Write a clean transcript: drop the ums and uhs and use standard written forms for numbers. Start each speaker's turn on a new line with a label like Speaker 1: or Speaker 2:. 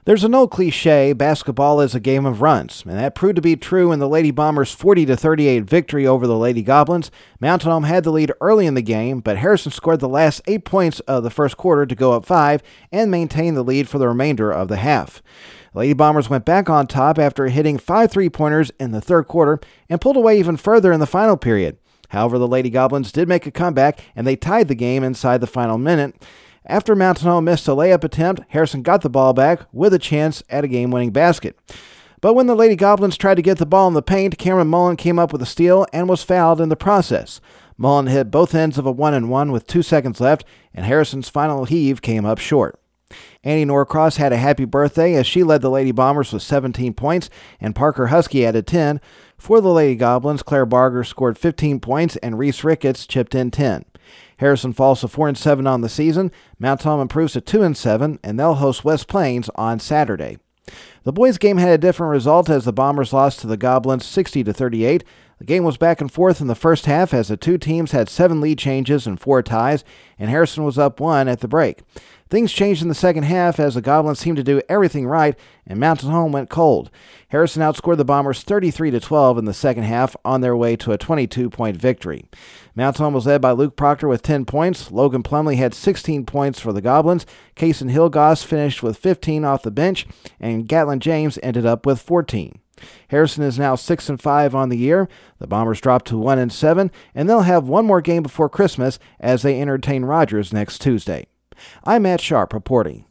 Speaker 1: There's an old cliche, basketball is a game of runs, and that proved to be true in the Lady Bombers' 40-38 victory over the Lady Goblins. Mountain Home had the lead early in the game, but Harrison scored the last 8 points of the first quarter to go up 5 and maintain the lead for the remainder of the half. The Lady Bombers went back on top after hitting 5 3-pointers in the third quarter and pulled away even further in the final period. However, the Lady Goblins did make a comeback, and they tied the game inside the final minute. After Mountain Home missed a layup attempt, Harrison got the ball back with a chance at a game-winning basket. But when the Lady Goblins tried to get the ball in the paint, Cameron Mullen came up with a steal and was fouled in the process. Mullen hit both ends of a 1-and-1 with 2 seconds left, and Harrison's final heave came up short. Annie Norcross had a happy birthday as she led the Lady Bombers with 17 points, and Parker Husky added 10. For the Lady Goblins, Claire Barger scored 15 points, and Reese Ricketts chipped in 10. Harrison falls to 4-7 on the season. Mountain Home improves to 2-7, and they'll host West Plains on Saturday. The boys' game had a different result as the Bombers lost to the Goblins 60-38. The game was back and forth in the first half as the two teams had 7 lead changes and 4 ties, and Harrison was up 1 at the break. Things changed in the second half as the Goblins seemed to do everything right, and Mountain Home went cold. Harrison outscored the Bombers 33-12 in the second half on their way to a 22-point victory. Mountain Home was led by Luke Proctor with 10 points. Logan Plumley had 16 points for the Goblins. Kaysen Hilgoss finished with 15 off the bench, and Gatlin James ended up with 14. Harrison is now 6-5 on the year. The Bombers dropped to 1-7, and they'll have one more game before Christmas as they entertain Rogers next Tuesday. I'm Matt Sharp reporting.